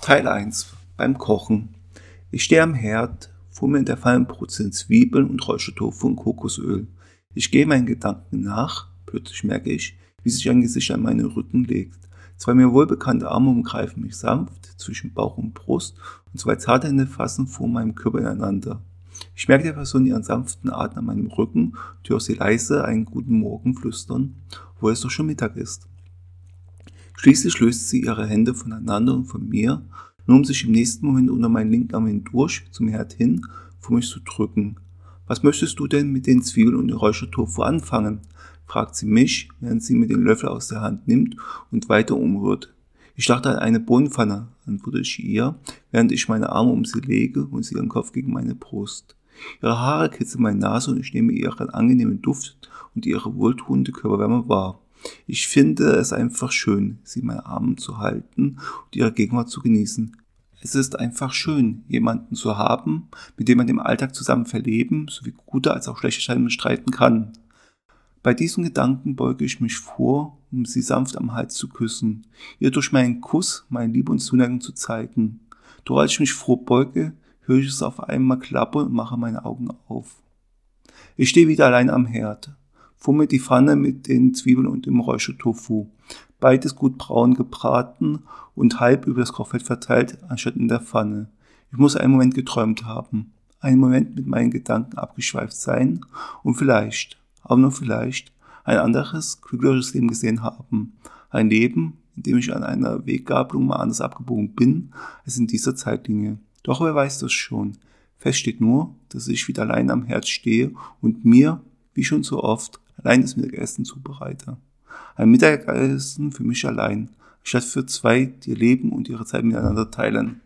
Teil 1. Beim Kochen. Ich stehe am Herd, vor mir in der Pfanne brutzen Zwiebeln und Räuchertofu und Kokosöl. Ich gehe meinen Gedanken nach, plötzlich merke ich, wie sich ein Gesicht an meinen Rücken legt. Zwei mir wohlbekannte Arme umgreifen mich sanft zwischen Bauch und Brust und zwei zarte Hände fassen vor meinem Körper ineinander. Ich merke der Person ihren sanften Atem an meinem Rücken und höre sie leise einen guten Morgen flüstern, wo es doch schon Mittag ist. Schließlich löst sie ihre Hände voneinander und von mir, nur um sich im nächsten Moment unter meinen linken Arm hindurch zum Herd hin vor mich zu drücken. »Was möchtest du denn mit den Zwiebeln und dem Räuchertofu anfangen?« fragt sie mich, während sie mir den Löffel aus der Hand nimmt und weiter umrührt. »Ich dachte an eine Bohnenpfanne«, antworte ich ihr, während ich meine Arme um sie lege und sie ihren Kopf gegen meine Brust. Ihre Haare kitzeln meine Nase und ich nehme ihren angenehmen Duft und ihre wohltuende Körperwärme wahr. Ich finde es einfach schön, sie in meinen Armen zu halten und ihre Gegenwart zu genießen. Es ist einfach schön, jemanden zu haben, mit dem man den Alltag zusammen verleben, sowie gute als auch schlechte Zeiten bestreiten kann. Bei diesem Gedanken beuge ich mich vor, um sie sanft am Hals zu küssen, ihr durch meinen Kuss meine Liebe und Zuneigung zu zeigen. Doch als ich mich vorbeuge, höre ich es auf einmal klappern und mache meine Augen auf. Ich stehe wieder allein am Herd. Vor mir die Pfanne mit den Zwiebeln und dem Räuchertofu. Beides gut braun gebraten und halb über das Kochfeld verteilt, anstatt in der Pfanne. Ich muss einen Moment geträumt haben, einen Moment mit meinen Gedanken abgeschweift sein und vielleicht, aber nur vielleicht, ein anderes, glücklicheres Leben gesehen haben. Ein Leben, in dem ich an einer Weggabelung mal anders abgebogen bin, als in dieser Zeitlinie. Doch wer weiß das schon. Fest steht nur, dass ich wieder allein am Herd stehe und mir, wie schon so oft, allein das Mittagessen zubereite. Ein Mittagessen für mich allein, statt für zwei, die ihr Leben und ihre Zeit miteinander teilen.